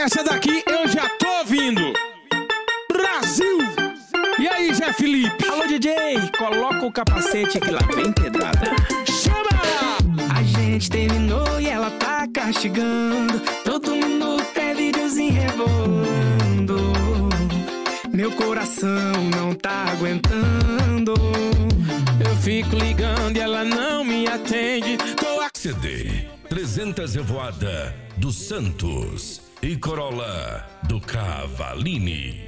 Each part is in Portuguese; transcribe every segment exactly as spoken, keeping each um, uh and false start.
Essa daqui eu já tô ouvindo. Brasil! E aí, Zé Felipe? Alô, D J, coloca o capacete que lá vem pedrada. Chama! A gente terminou e ela tá castigando. Todo minuto é videozinho rebolando. Meu coração não tá aguentando. Eu fico ligando e ela não me atende. Tô a... C D trezentos Revoada do Santos e Corolla do Cavallini.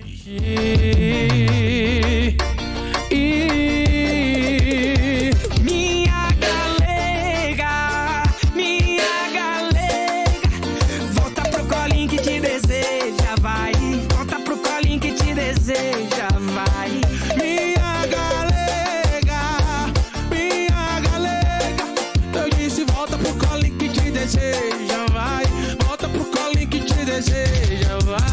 E, e, minha galega, minha galega, volta pro colinho que te deseja, vai. Volta pro colinho que te deseja, vai. minha galega, minha galega. Eu disse volta pro colinho que te deseja, vai. Volta pro colinho que te deseja, vai.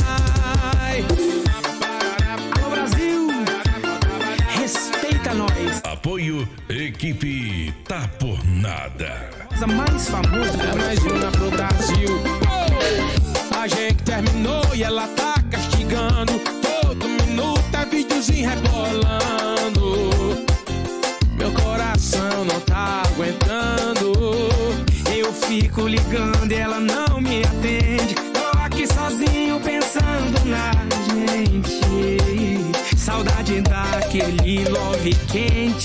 Apoio Equipe Tá Por Nada. A mais famosa é mais uma pro Brasil. Oh! A gente terminou e ela tá castigando. Todo minuto é videozinho rebolando. Meu coração não tá aguentando. Eu fico ligando e ela não me atende. Tô aqui sozinho pensando na gente. Saudade daquele love quente.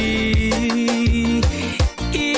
E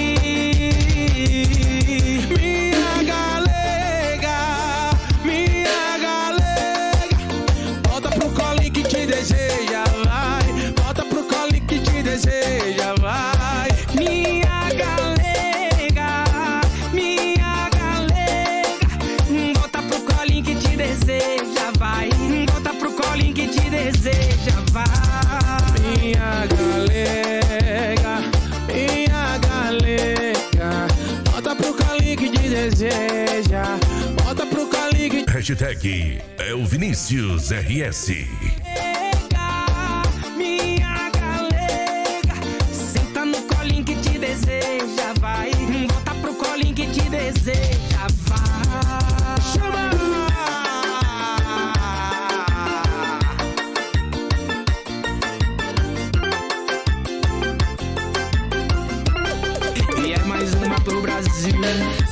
minha galega, minha galega, volta pro colinho que te deseja, vai. Volta pro colinho que te deseja, vai. minha galega, minha galega, volta pro colinho que te deseja, vai. Volta pro colinho que te deseja, vai. Minha galega, minha galega, volta pro colinho que te deseja. Volta pro colinho que... Hashtag é o Vinícius R S. Minha galega, senta no colinho que te deseja, vai. Volta pro colinho que te deseja, vai. Chama! E é mais uma pro Brasil.